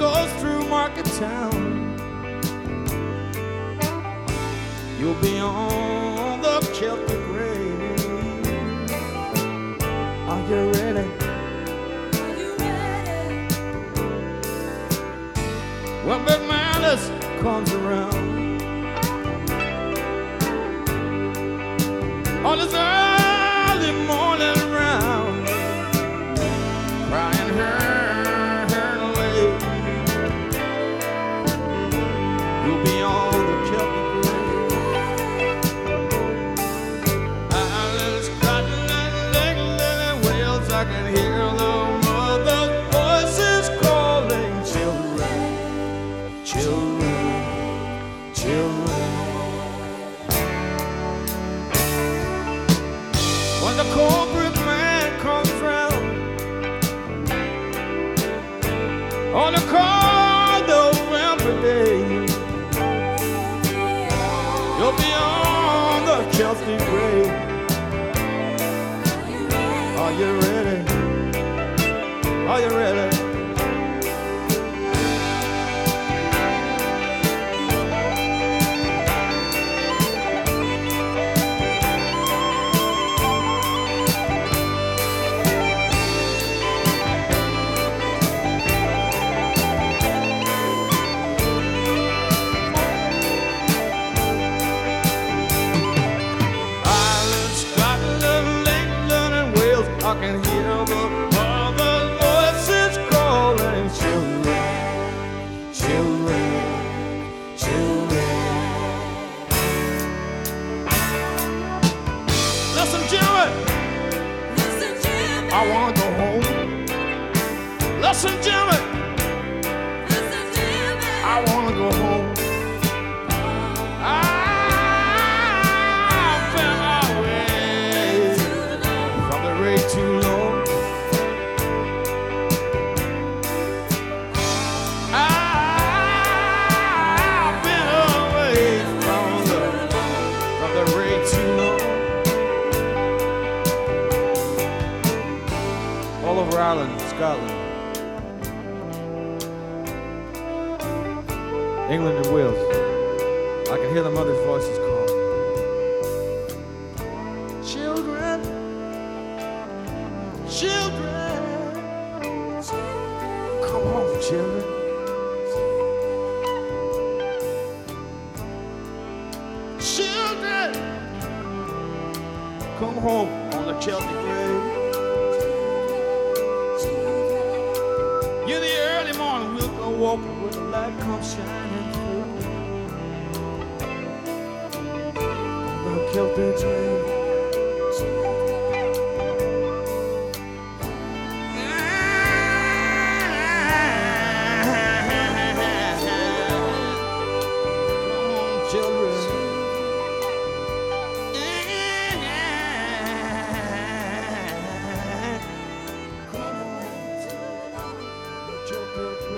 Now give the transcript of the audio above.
goes through Market Town, you'll be on the Celtic Rail. Are you ready? Are you ready? When Big Manus comes around on his early morning round, crying her late, you'll be on the Celtic Rail. Islands, Scotland, England, and Wales, I can hear the mother's voices calling, children, children, children. When the cold brick man comes round on a cold November day, you'll be on the Celtic Rail. Are you ready? Are you ready? I can hear the mother's voices calling, children, children, children. Listen, Jimmy, Listen, Jimmy. I want to go home. Listen, Jimmy, Listen, Jimmy. I want to go home. I've been away from the rate too long. I've been away from the rate too long. All over Ireland, Scotland, England and Wales, I can hear the mother's voices calling. Children, children, come home, children. Children, come home on the Celtic Rail. In the early morning, we'll go walking where the light comes shining through the Celtic Rail. Children.